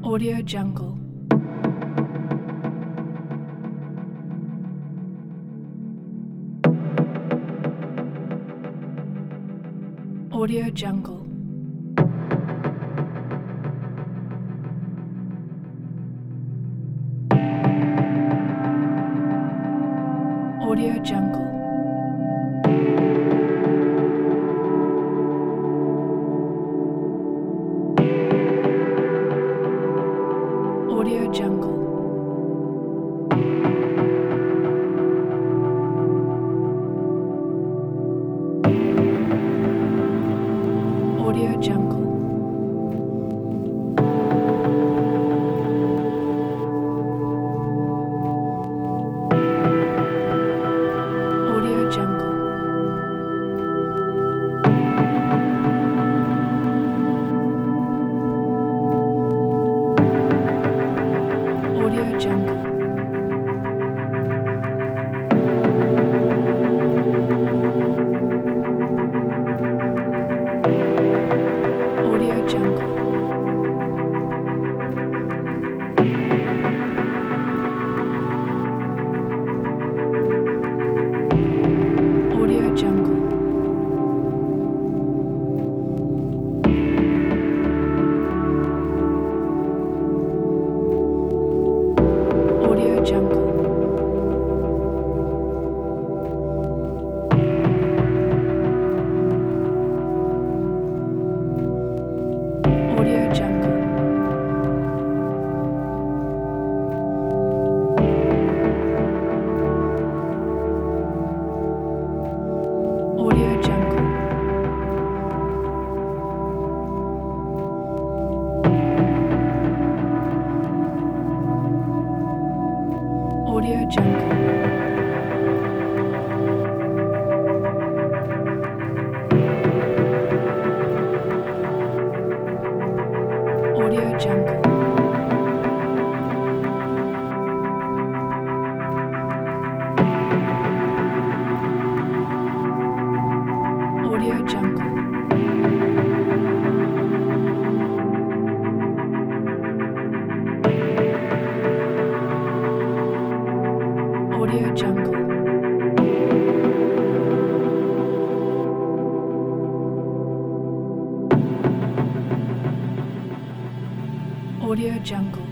Audio Jungle. Audio Jungle. Audio Jungle. Audio Jungle. Audio Jungle. Audio Jungle. Audio Jungle. Audio Jungle. Audio Jungle. Audio Jungle. Audio Jungle. Audio Jungle. Audio Jungle. Audio Jungle. Audio Jungle. Audio Jungle. Audio Jungle.